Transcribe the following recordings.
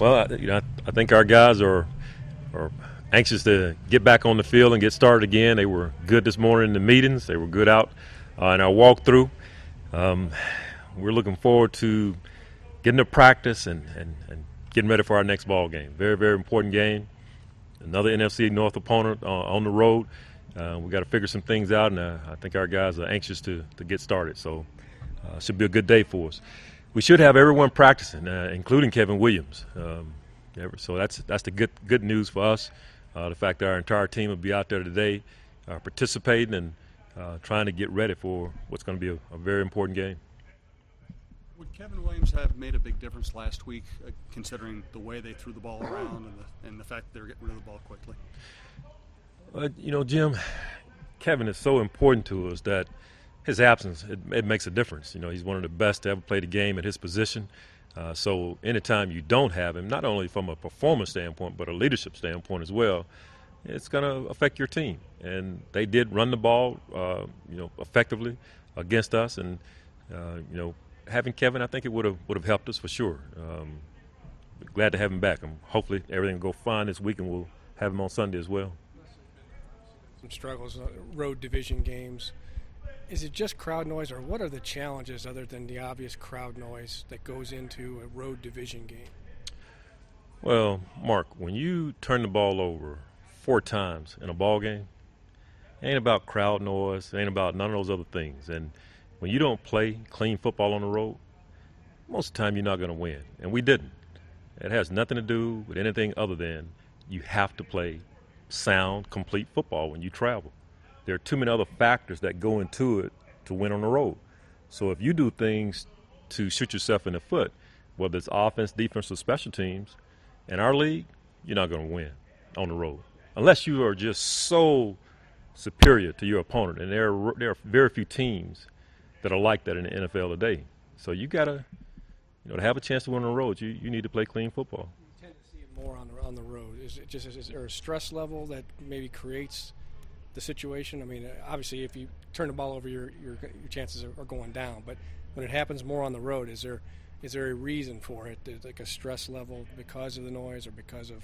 Well, I think our guys are anxious to get back on the field and get started again. They were good this morning in the meetings. They were good out in our walkthrough. We're looking forward to getting to practice and getting ready for our next ball game. Very, very important game. Another NFC North opponent on the road. We got to figure some things out, and I think our guys are anxious to get started. So it should be a good day for us. We should have everyone practicing, including Kevin Williams. So that's the good news for us. The fact that our entire team will be out there today, participating and trying to get ready for what's going to be a very important game. Would Kevin Williams have made a big difference last week, considering the way they threw the ball around and the fact that they were getting rid of the ball quickly? Jim, Kevin is so important to us that his absence, it makes a difference. He's one of the best to ever play the game at his position. So anytime you don't have him, not only from a performance standpoint, but a leadership standpoint as well, it's going to affect your team. And they did run the ball, effectively against us. And, having Kevin, I think it would have helped us for sure. Glad to have him back. Hopefully everything will go fine this week, and we'll have him on Sunday as well. Some struggles, road division games. Is it just crowd noise, or what are the challenges other than the obvious crowd noise that goes into a road division game? Well, Mark, when you turn the ball over 4 times in a ball game, it ain't about crowd noise. It ain't about none of those other things. And when you don't play clean football on the road, most of the time you're not going to win. And we didn't. It has nothing to do with anything other than you have to play sound, complete football when you travel. There are too many other factors that go into it to win on the road. So if you do things to shoot yourself in the foot, whether it's offense, defense, or special teams, in our league, you're not going to win on the road. Unless you are just so superior to your opponent. And there are very few teams that are like that in the NFL today. So you got to, to have a chance to win on the road, you need to play clean football. You tend to see it more on the road. Is there a stress level that maybe creates the situation? I mean, obviously, if you turn the ball over, your chances are going down. But when it happens more on the road, is there a reason for it? Like a stress level because of the noise, or because of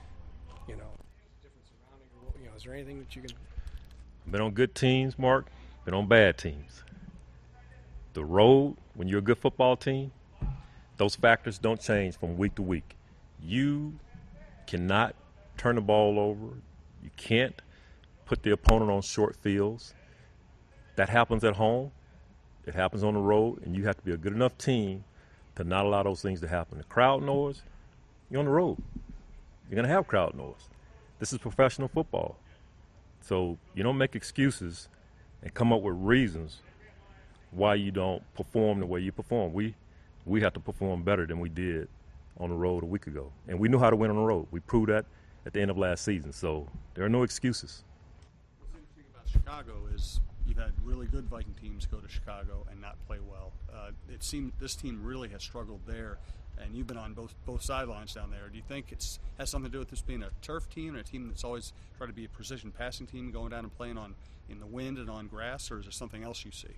different surrounding? Is there anything that you can? I've been on good teams, Mark. Been on bad teams. The road, when you're a good football team, those factors don't change from week to week. You cannot turn the ball over. You can't put the opponent on short fields. That happens at home. It happens on the road, and you have to be a good enough team to not allow those things to happen. The crowd noise, you're on the road. You're going to have crowd noise. This is professional football. So you don't make excuses and come up with reasons why you don't perform the way you perform. We have to perform better than we did on the road a week ago. And we knew how to win on the road. We proved that at the end of last season. So there are no excuses. The thing about Chicago is you've had really good Viking teams go to Chicago and not play well. It seemed this team really has struggled there, and you've been on both sidelines down there. Do you think it has something to do with this being a turf team and a team that's always tried to be a precision passing team, going down and playing in the wind and on grass, or is there something else you see?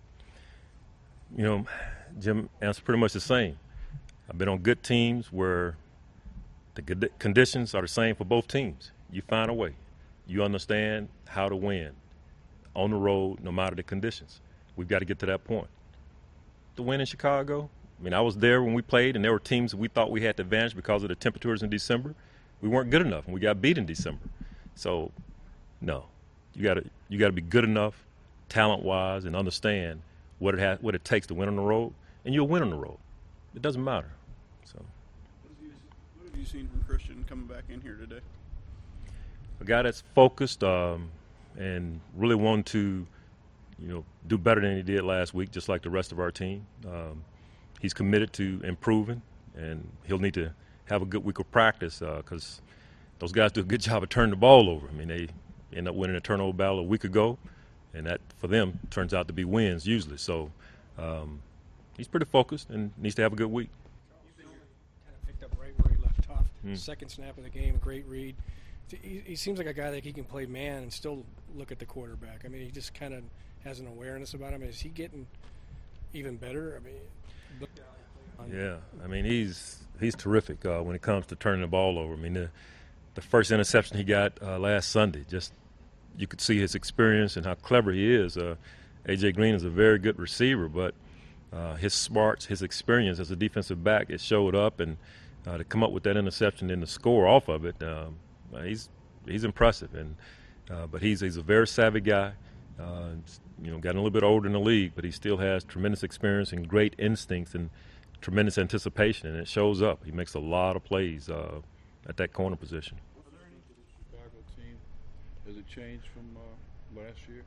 Jim, answer pretty much the same. I've been on good teams where the conditions are the same for both teams. You find a way. You understand how to win on the road no matter the conditions. We've got to get to that point. The win in Chicago, I was there when we played, and there were teams that we thought we had the advantage because of the temperatures in December. We weren't good enough, and we got beat in December. So, no, you got to be good enough, talent-wise, and understand what it takes to win on the road, and you'll win on the road. It doesn't matter. So, what have you seen from Christian coming back in here today? A guy that's focused and really wanted to, do better than he did last week, just like the rest of our team. He's committed to improving, and he'll need to have a good week of practice because those guys do a good job of turning the ball over. They end up winning a turnover battle a week ago, and that, for them, turns out to be wins usually. So he's pretty focused and needs to have a good week. You kind of picked up right where he left off. Second snap of the game, a great read. He seems like a guy that he can play man and still look at the quarterback. He just kind of has an awareness about him. Is he getting even better? Yeah. he's terrific when it comes to turning the ball over. I mean, the first interception he got last Sunday, just you could see his experience and how clever he is. A.J. Green is a very good receiver, but his smarts, his experience as a defensive back, it showed up, and to come up with that interception and the score off of it, he's impressive. And but he's a very savvy guy. Gotten a little bit older in the league, but he still has tremendous experience and great instincts and tremendous anticipation, and it shows up. He makes a lot of plays at that corner position. Was there anything to the Chicago team? Has it changed from last year?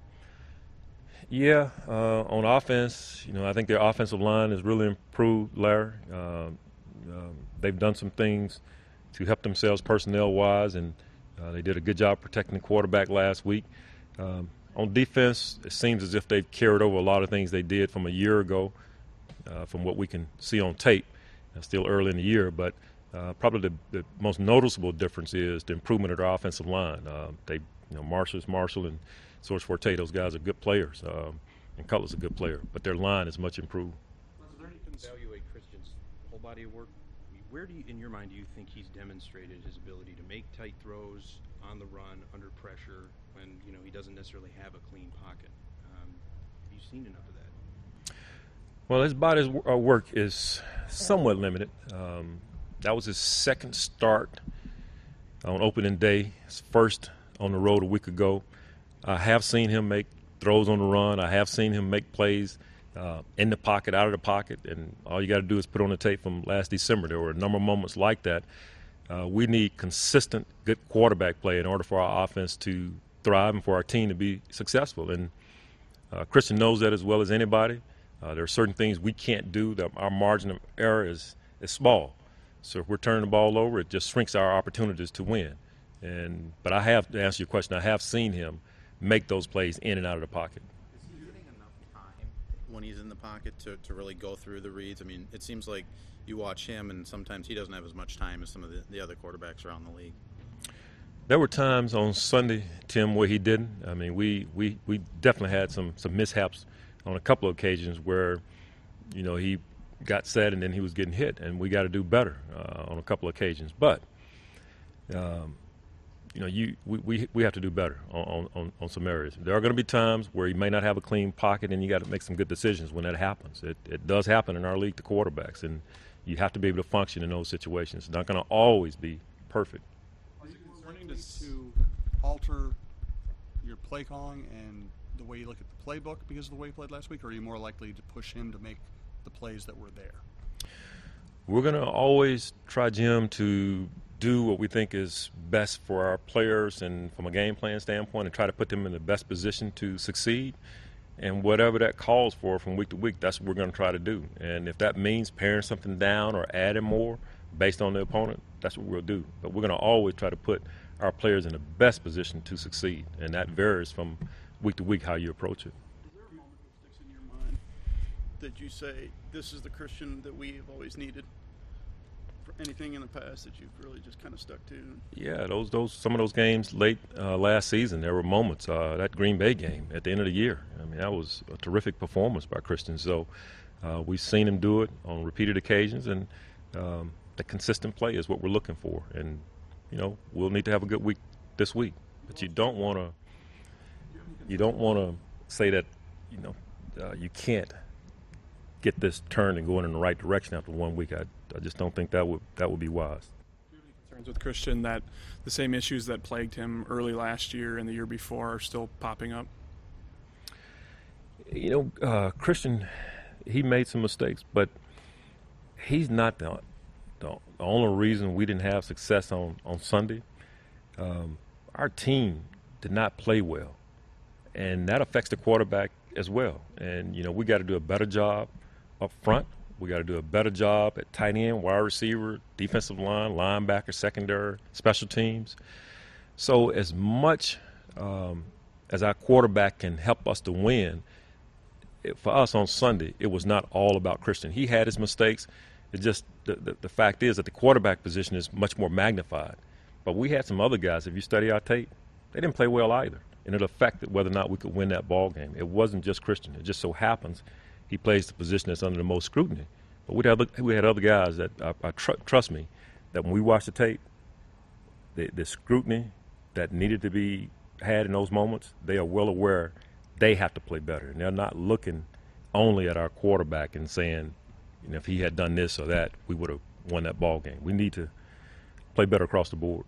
Yeah, on offense, I think their offensive line has really improved, Larry. They've done some things to help themselves personnel-wise, and they did a good job protecting the quarterback last week. On defense, it seems as if they've carried over a lot of things they did from a year ago, from what we can see on tape. Still early in the year, but probably the most noticeable difference is the improvement of their offensive line. Marshall and Source Forte, those guys are good players, and Cutler's a good player, but their line is much improved. Is there anything to evaluate Christian's whole body of work? Where in your mind, do you think he's demonstrated his ability to make tight throws on the run, under pressure, when he doesn't necessarily have a clean pocket? Have you seen enough of that? Well, his body's work is somewhat limited. That was his second start on opening day, his first on the road a week ago. I have seen him make throws on the run. I have seen him make plays in the pocket, out of the pocket, and all you got to do is put on the tape from last December. There were a number of moments like that. We need consistent, good quarterback play in order for our offense to thrive and for our team to be successful. And Christian knows that as well as anybody. There are certain things we can't do. That our margin of error is small. So if we're turning the ball over, it just shrinks our opportunities to win. But I have, to answer your question, I have seen him make those plays in and out of the pocket. Is he getting enough time when he's in the pocket to really go through the reads? I mean, it seems like you watch him, and sometimes he doesn't have as much time as some of the other quarterbacks around the league. There were times on Sunday, Tim, where he didn't. I mean, we definitely had some mishaps on a couple of occasions where, he got set and then he was getting hit, and we got to do better on a couple of occasions. But, we have to do better on some areas. There are going to be times where he may not have a clean pocket, and you got to make some good decisions when that happens. It does happen in our league to quarterbacks, and you have to be able to function in those situations. It's not going to always be perfect. Are you wanting to alter your play calling and the way you look at the playbook because of the way he played last week, or are you more likely to push him to make the plays that were there? We're going to always try, Jim, to do what we think is best for our players and from a game plan standpoint, and try to put them in the best position to succeed. And whatever that calls for from week to week, that's what we're going to try to do. And if that means paring something down or adding more based on the opponent, that's what we'll do. But we're going to always try to put our players in the best position to succeed, and that varies from week to week how you approach it. Is there a moment that sticks in your mind that you say, this is the Christian that we have always needed? For anything in the past that you've really just kind of stuck to? Yeah, those some of those games late last season, there were moments. That Green Bay game at the end of the year, I mean, that was a terrific performance by Christian. So we've seen him do it on repeated occasions, and the consistent play is what we're looking for. And we'll need to have a good week this week, but you don't want to say that you can't get this turned and going in the right direction after 1 week. I just don't think that would be wise. Do you have any concerns with Christian that the same issues that plagued him early last year and the year before are still popping up? Christian, he made some mistakes, but he's not the only reason we didn't have success on Sunday. Our team did not play well, and that affects the quarterback as well. And, we got to do a better job up front. We got to do a better job at tight end, wide receiver, defensive line, linebacker, secondary, special teams. So as much as our quarterback can help us to win, for us on Sunday, it was not all about Christian. He had his mistakes. It just the fact is that the quarterback position is much more magnified. But we had some other guys, if you study our tape, they didn't play well either. And it affected whether or not we could win that ball game. It wasn't just Christian. It just so happens he plays the position that's under the most scrutiny. But we had other guys that trust me, that when we watch the tape, the scrutiny that needed to be had in those moments, they are well aware they have to play better. And they're not looking only at our quarterback and saying, you know, if he had done this or that, we would have won that ball game. We need to play better across the board.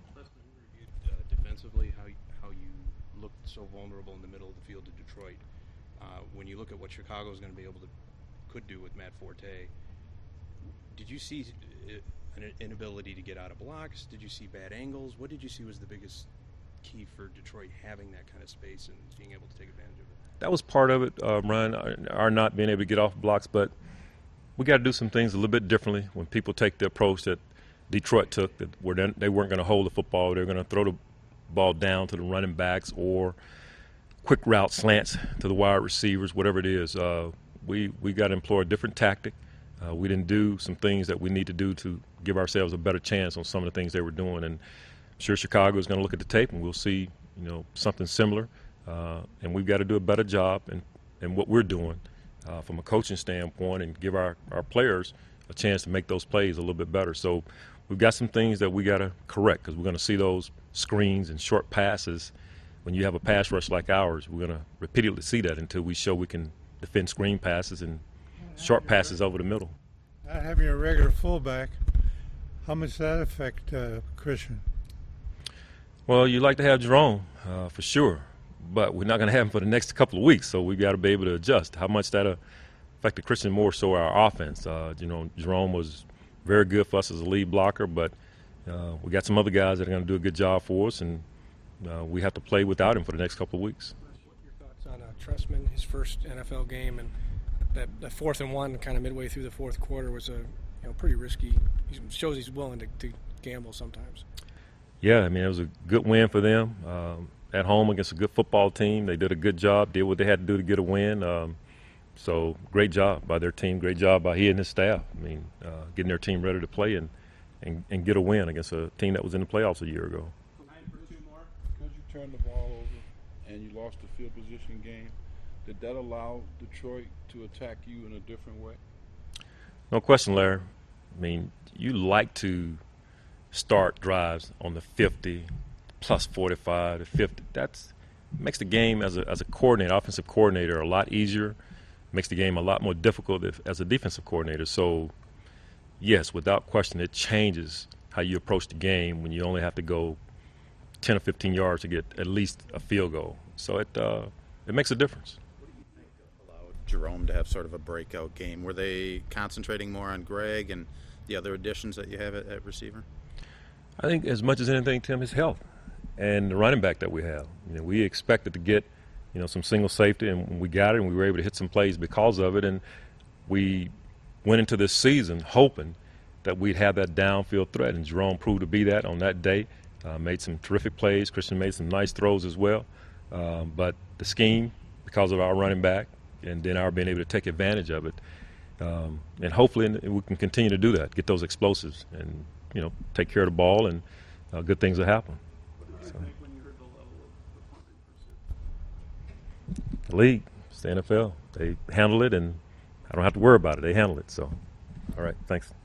Defensively, how you looked so vulnerable in the middle of the field to Detroit. When you look at what Chicago is going to be able to could do with Matt Forte, did you see an inability to get out of blocks? Did you see bad angles? What did you see was the biggest key for Detroit having that kind of space and being able to take advantage of it? That was part of it, Ryan, our not being able to get off blocks, but we got to do some things a little bit differently when people take the approach that Detroit took, that they weren't going to hold the football. They were going to throw the ball down to the running backs or quick route slants to the wide receivers, whatever it is. We got to employ a different tactic. We didn't do some things that we need to do to give ourselves a better chance on some of the things they were doing. And I'm sure Chicago is going to look at the tape and we'll see, you know, something similar. And we've got to do a better job in what we're doing from a coaching standpoint and give our players a chance to make those plays a little bit better. So we've got some things that we got to correct because we're going to see those screens and short passes. When you have a pass rush like ours, we're going to repeatedly see that until we show we can defend screen passes and short passes over the middle. Not having a regular fullback, how much does that affect Christian? Well, you like to have Jerome for sure, but we're not going to have him for the next couple of weeks, so we've got to be able to adjust. How much that affected Christian more so our offense. You know, Jerome was very good for us as a lead blocker, but we got some other guys that are going to do a good job for us, and we have to play without him for the next couple of weeks. What are your thoughts on Trestman, his first NFL game, and that 4th and 1 kind of midway through the fourth quarter was pretty risky. He shows he's willing to gamble sometimes. Yeah, I mean, it was a good win for them at home against a good football team. They did a good job, did what they had to do to get a win. So great job by their team, great job by he and his staff. I mean, getting their team ready to play and get a win against a team that was in the playoffs a year ago. Because you turned the ball over and you lost the field position game, did that allow Detroit to attack you in a different way? No question, Larry. I mean, you like to start drives on the 50, plus 45 to 50. That makes the game as a coordinator, offensive coordinator, a lot easier. Makes the game a lot more difficult as a defensive coordinator. So, yes, without question, it changes how you approach the game when you only have to go 10 or 15 yards to get at least a field goal. So it makes a difference. What do you think allowed Jerome to have sort of a breakout game? Were they concentrating more on Greg and the other additions that you have at receiver? I think as much as anything, Tim, his health and the running back that we have. You know, we expected to get, you know, some single safety, and we got it, and we were able to hit some plays because of it. And we went into this season hoping that we'd have that downfield threat, and Jerome proved to be that on that day. Made some terrific plays. Christian made some nice throws as well. But the scheme, because of our running back, and then our being able to take advantage of it, and hopefully we can continue to do that, get those explosives, and you know, take care of the ball, and good things will happen. What did you think when you heard the level of the punting pursuit? The league, it's the NFL. They handle it, and I don't have to worry about it. They handle it. So, all right, thanks.